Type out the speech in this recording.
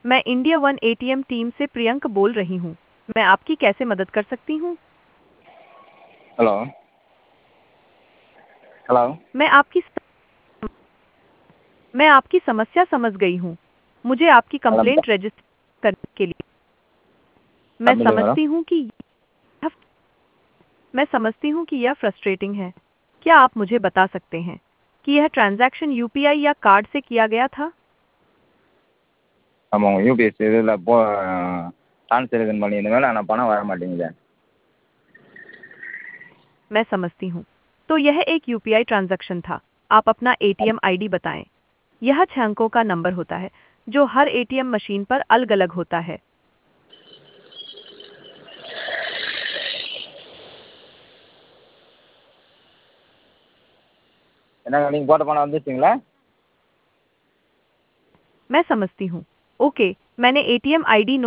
मैं India one ATM team से प्रियंक बोल रही हूँ। मैं आपकी कैसे मदद कर सकती हूँ? Hello hello. मैं आपकी मैं आपकी समस्या समझ गई हूँ। मुझे आपकी मैडम कंप्लेंट रजिस्टर करने के लिए मैं तब मिले मैडम। समझती हूँ कि यह मैं समझती हूँ कि यह फ्रस्ट्रेटिंग है। क्या आप मुझे बता सकते हैं कि यह ट्रांजैक्शन यूपीआई या कार्ड से किया गया था? ஆமாம் யூபிஎஸ் இதில் ட்ரான்ஸ்ஃபர் பண்ணியிருந்தேன் ஆனால் பணம் வர மாட்டேங்குது। मैं समझती हूँ। तो यह एक यूपीआई ट्रांजैक्शन था। आप अपना एटीएम आईडी बताएं। यह 6 अंकों का नंबर होता है, जो हर एटीएम मशीन पर अलग-अलग होता है। என்னங்க நீங்கள் போட்ட பணம் வந்துருச்சுங்களா? मैं समझती हूँ। ओके, मैंने एटीएम आईडी